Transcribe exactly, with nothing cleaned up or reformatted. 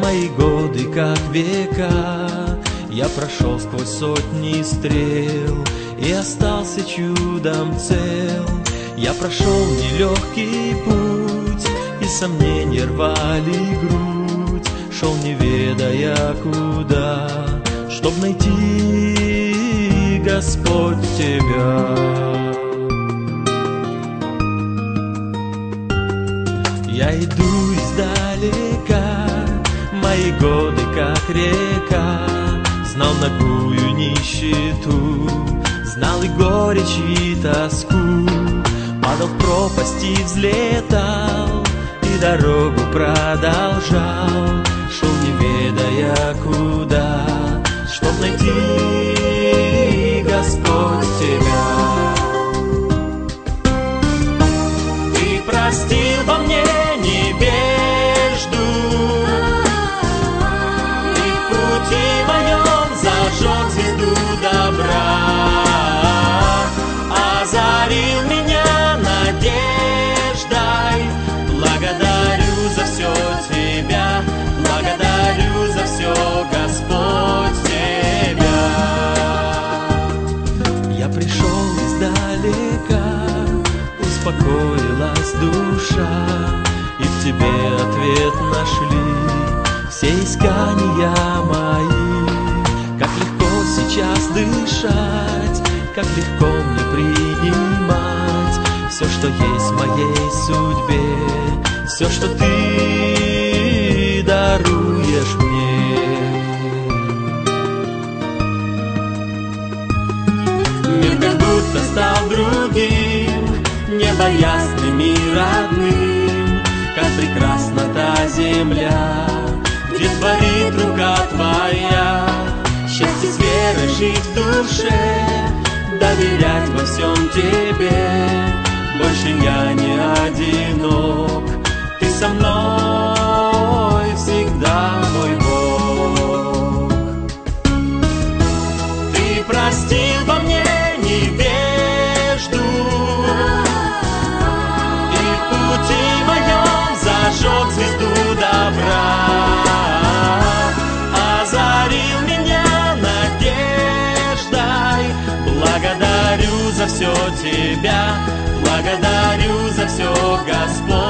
Мои годы, как века, я прошел сквозь сотни стрел и остался чудом цел. Я прошел нелегкий путь, и сомнения рвали грудь. Шел, не ведая куда, чтоб найти, Господь, Тебя. Я иду издалека, мои годы, как река. Знал нагую нищету, знал и горечь, и тоску. Падал в пропасть и взлетал, и дорогу продолжал. Шел, не ведая куда, чтоб найти, Господь, Тебя. Ты простил во мне невежду, и в пути моем зажег звезду добра, озарил меня надеждой. Благодарю за все Тебя, благодарю за все, Господь, Тебя. Я пришел издалека, успокоилась душа, и в Тебе ответ нашли все искания мои. Как легко сейчас дышать, как легко мне принимать все, что есть в моей судьбе, все, что Ты даруешь мне. Мир как будто стал другим, небо ясным и родным. Как прекрасна та земля, где творит рука Твоя. Счастье с верой жить в душе, доверять во всем Тебе. Больше я не одинок, Ты со мной всегда, мой Бог. Ты простил во мне невежду, и в пути моем зажег звезду добра, озарил меня надеждой. Благодарю за все Тебя, благодарю за все, Господь.